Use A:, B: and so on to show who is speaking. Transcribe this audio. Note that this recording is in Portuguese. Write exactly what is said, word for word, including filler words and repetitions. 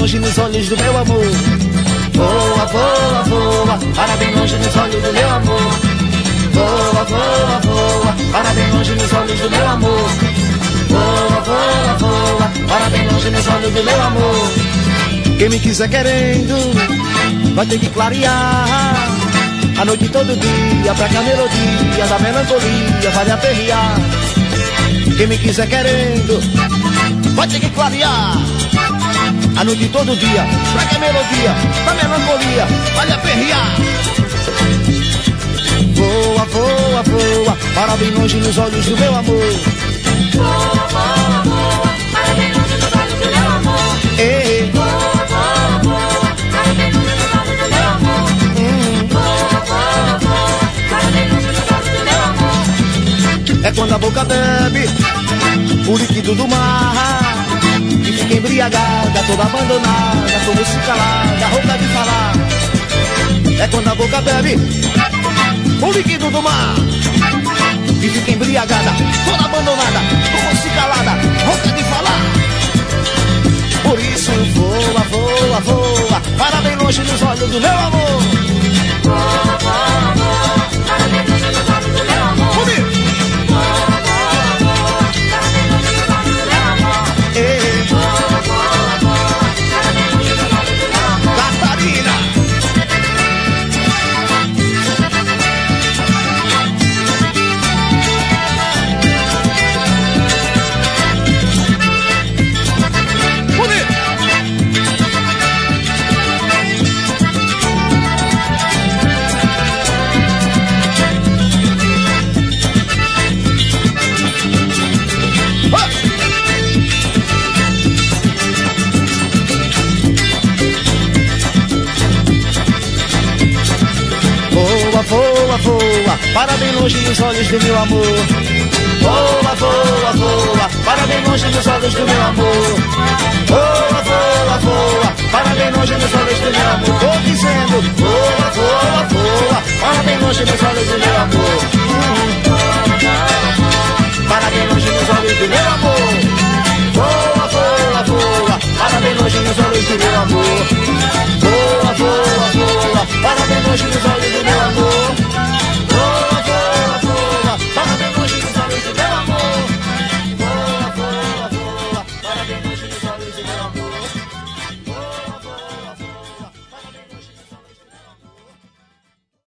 A: longe nos olhos do meu amor. Voa, voa, voa, para bem longe nos olhos do meu amor. Voa, voa, voa, para bem longe nos olhos do meu amor. Voa, voa, voa, para bem longe nos olhos do meu amor. Quem me quiser querendo vai ter que clarear a noite todo dia, pra que a melodia da melancolia vale aperrear. Quem me quiser querendo vai ter que clarear a noite todo dia, pra que a melodia da melancolia vale aperrear. Voa, voa, voa, para bem longe nos olhos do meu amor.
B: Voa, voa, voa, para bem longe nos olhos do meu amor.
A: Ei.
B: Voa, voa, voa, para bem longe nos olhos do meu amor.
A: Hum.
B: Voa, voa, voa, para bem longe nos olhos do meu amor.
A: É quando a boca bebe o líquido do mar e fica embriagada, toda abandonada, com música calada, rouca de falar. É quando a boca bebe o líquido do mar e fica embriagada, toda abandonada, com música calada, rouca de falar. Por isso voa, voa, voa, para bem longe nos olhos do meu amor.
B: Voa, voa, voa, para bem longe nos olhos do meu amor.
A: Comigo.
B: Voa, voa, voa, para bem longe nos olhos do meu amor.
A: Ei.
B: Voa, voa, voa, para bem longe nos olhos do meu amor.
A: Catarina. Voa, voa, voa, para bem longe nos olhos do meu amor. Voa, voa, voa, para bem longe nos olhos do meu amor. Voa, voa, voa, para bem longe nos olhos do meu amor. Tô dizendo, voa, voa, voa, para bem longe nos olhos do meu amor. Para bem longe nos olhos do meu amor. Voa, voa, voa, para bem longe nos olhos do meu amor.